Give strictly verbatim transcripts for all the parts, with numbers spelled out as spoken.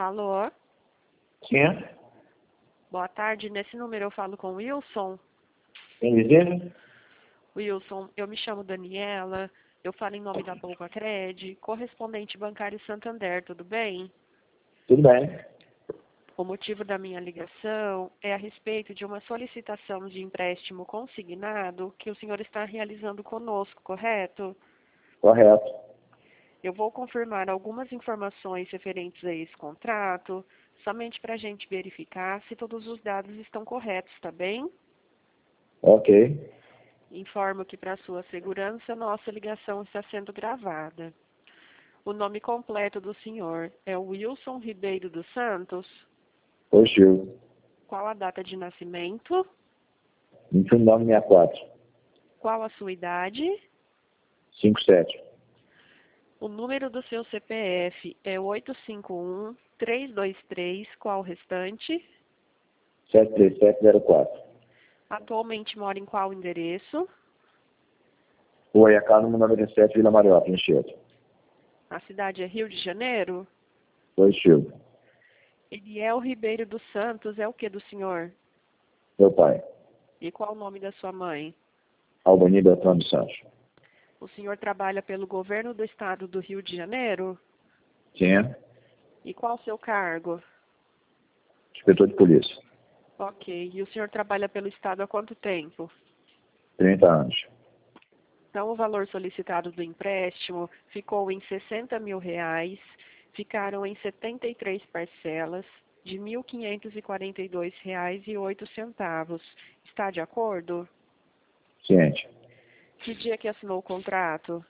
Alô? Sim? Boa tarde. Nesse número eu falo com o Wilson. Quem dizer? Wilson, eu me chamo Daniela. Eu falo em nome da Poupa Cred, correspondente bancário Santander, tudo bem? Tudo bem. O motivo da minha ligação é a respeito de uma solicitação de empréstimo consignado que o senhor está realizando conosco, correto? Correto. Eu vou confirmar algumas informações referentes a esse contrato, somente para a gente verificar se todos os dados estão corretos, tá bem? Ok. Informo que, para sua segurança, nossa ligação está sendo gravada. O nome completo do senhor é Wilson Ribeiro dos Santos. Positivo. Qual a data de nascimento? vinte e um de nove de sessenta e quatro. Qual a sua idade? cinquenta e sete. O número do seu C P F é oito cinco um, três dois três. Qual o restante? sete três sete zero quatro. Atualmente mora em qual endereço? Rua Iacá, número noventa e sete, Vila Mariópolis, Anchieta. A cidade é Rio de Janeiro? Positivo. Eliel Ribeiro dos Santos é o que do senhor? Meu pai. E qual o nome da sua mãe? Albani Beltrão dos Santos. O senhor trabalha pelo governo do estado do Rio de Janeiro? Sim. E qual o seu cargo? Inspetor de polícia. Ok. E o senhor trabalha pelo estado há quanto tempo? trinta anos. Então, o valor solicitado do empréstimo ficou em sessenta mil reais, ficaram em setenta e três parcelas de mil quinhentos e quarenta e dois reais e oito centavos. Está de acordo? Ciente. Que dia que assinou o contrato?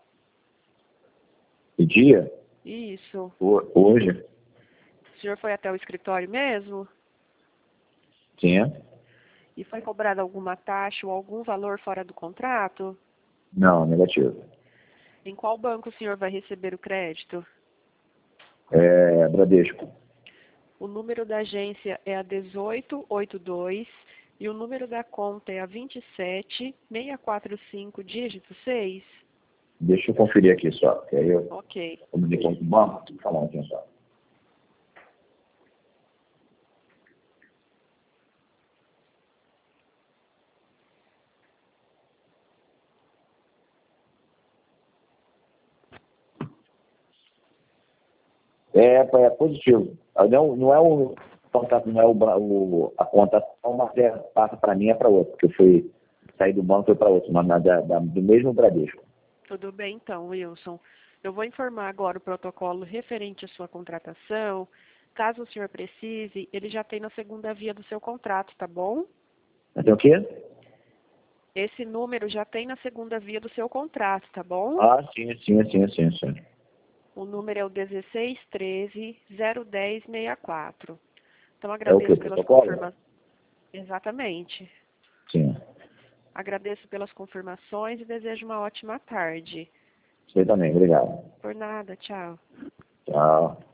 Que dia? Isso. Ho- Hoje? O senhor foi até o escritório mesmo? Sim. E foi cobrada alguma taxa ou algum valor fora do contrato? Não, negativo. Em qual banco o senhor vai receber o crédito? É Bradesco. O número da agência é a dezoito oitenta e dois e o número da conta é a vinte e sete, seiscentos e quarenta e cinco, dígito seis. Deixa eu conferir aqui só, que aí eu Ok. comunico com o banco, vou falar aqui só. É, é positivo. Não, não é o contato, não é o, bra- o a conta, uma é, passa para mim é para outra, porque eu fui sair do banco foi para outro, mas na- da, da- do mesmo Bradesco. Tudo bem então, Wilson. Eu vou informar agora o protocolo referente à sua contratação. Caso o senhor precise, ele já tem na segunda via do seu contrato, tá bom? Mas tem o quê? Esse número já tem na segunda via do seu contrato, tá bom? Ah, sim, sim, sim, sim, sim. O número é o dezesseis treze, zero dez, sessenta e quatro. Então, É o quê? agradeço pelas Protocolo? confirmações. Exatamente. Sim. Agradeço pelas confirmações e desejo uma ótima tarde. Você também, obrigado. Por nada, tchau. Tchau.